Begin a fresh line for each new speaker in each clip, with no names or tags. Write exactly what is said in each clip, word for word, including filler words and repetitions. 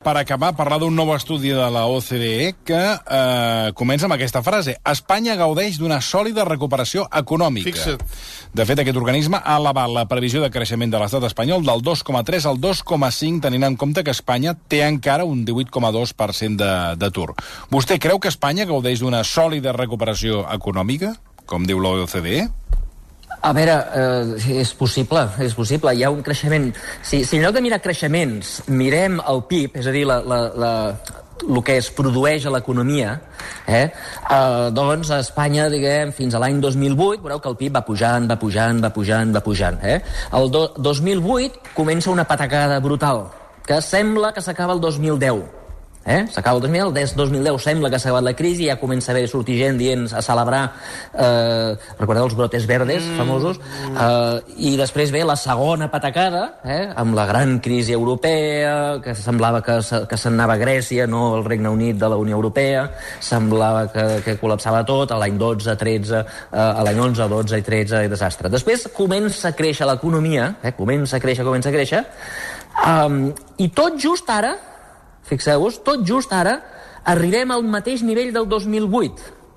per acabar, parlar d'un nou estudi de la O C D E que eh, comença amb aquesta frase: Espanya gaudeix d'una sòlida recuperació econòmica.
Fixa't.
De fet, aquest organisme ha elevat la previsió de creixement de l'estat espanyol del dos coma tres al dos coma cinc, tenint en compte que Espanya té encara un divuit coma dos per cent d'atur. Vostè creu que Espanya gaudeix d'una sòlida recuperació econòmica, com diu la O C D E?
A veure, eh, és possible, és possible. Hi ha un creixement... Si, si en lloc de mirar creixements mirem el P I B, és a dir, la, la, la, el que es produeix a l'economia, eh, eh, doncs a Espanya, diguem, fins a l'any dos mil vuit, veureu que el P I B va pujant, va pujant, va pujant, va pujant. Eh? El do, dos mil vuit comença una patacada brutal, que sembla que s'acaba el dos mil deu. Eh? S'acaba el dos mil deu, des dos mil deu sembla que s'ha acabat la crisi, ja comença a haver sortir gent dient a celebrar, eh, recordeu els brotes verdes mm. famosos, eh, i després ve la segona patacada, eh, amb la gran crisi europea, que semblava que, que se'n anava a Grècia, no el Regne Unit de la Unió Europea, semblava que, que col·lapsava tot, a l'any dotze, tretze, eh, a l'any onze, dotze i tretze, i desastre. Després comença a créixer l'economia, eh, comença a créixer, comença a créixer, um, i tot just ara, fixeu-vos, tot just ara arribem al mateix nivell del dos mil vuit.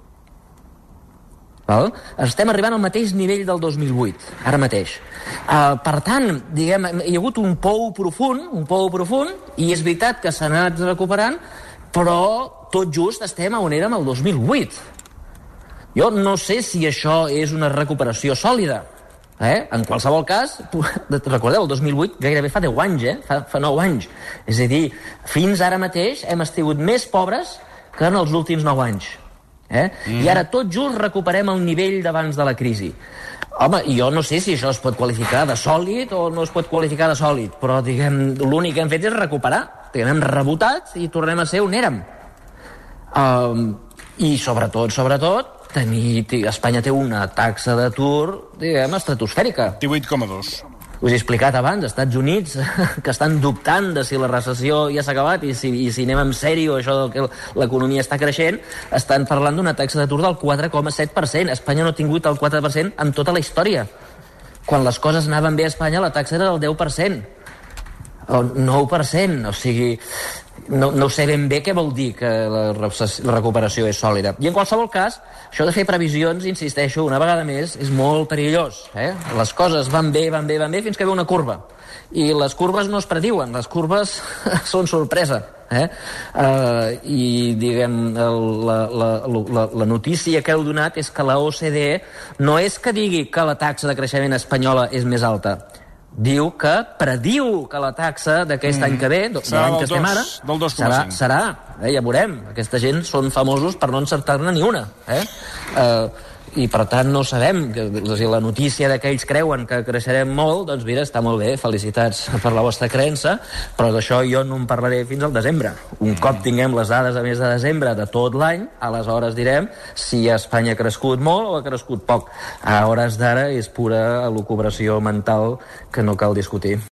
Val? Estem arribant al mateix nivell del dos mil vuit, ara mateix. Uh, per tant, diguem, hi ha hagut un pou profund, un pou profund, i és veritat que s'ha anat recuperant, però tot just estem on érem el dos mil vuit. Jo no sé si això és una recuperació sòlida. Eh? En qualsevol cas, recordeu, el dos mil vuit gairebé fa deu anys, eh? fa, fa nou anys. És a dir, fins ara mateix hem estat més pobres que en els últims nou anys. Eh? Mm. I ara tot just recuperem el nivell d'abans de la crisi. Home, jo no sé si això es pot qualificar de sòlid o no es pot qualificar de sòlid, però diguem, l'únic que hem fet és recuperar. Diguem, hem rebotat i tornem a ser on érem. Um, I sobretot, sobretot, tenir, Espanya té una taxa d'atur, diguem, estratosfèrica.
divuit coma dos.
Us he explicat abans, als Estats Units, que estan dubtant de si la recessió ja s'ha acabat i si, i si anem en sèrio, això del que l'economia està creixent, estan parlant d'una taxa d'atur del quatre coma set per cent. Espanya no ha tingut el quatre per cent en tota la història. Quan les coses anaven bé a Espanya, la taxa era del deu per cent. O nou per cent, o sigui... No, no sé ben bé què vol dir que la, la recuperació és sòlida. I en qualsevol cas, això de fer previsions, insisteixo, una vegada més, és molt perillós. Eh? Les coses van bé, van bé, van bé, fins que ve una curva. I les curves no es prediuen, les curves són sorpresa. Eh? Uh, I, diguem, la, la, la, la notícia que heu donat és que la O C D E no és que digui que la taxa de creixement espanyola és més alta, diu que prediu que la taxa d'aquest mm. any que ve, de l'any que estem ara,
del dos coma cinc.
serà, serà eh, ja veurem. Aquesta gent són famosos per no encertar-ne ni una. Eh? Uh, I per tant no sabem, que, si la notícia de que ells creuen que creixerem molt, doncs mira, està molt bé, felicitats per la vostra creença, però d'això jo no en parlaré fins al desembre. Un cop tinguem les dades a mes de desembre de tot l'any, aleshores direm si Espanya ha crescut molt o ha crescut poc. A hores d'ara és pura elucubració mental que no cal discutir.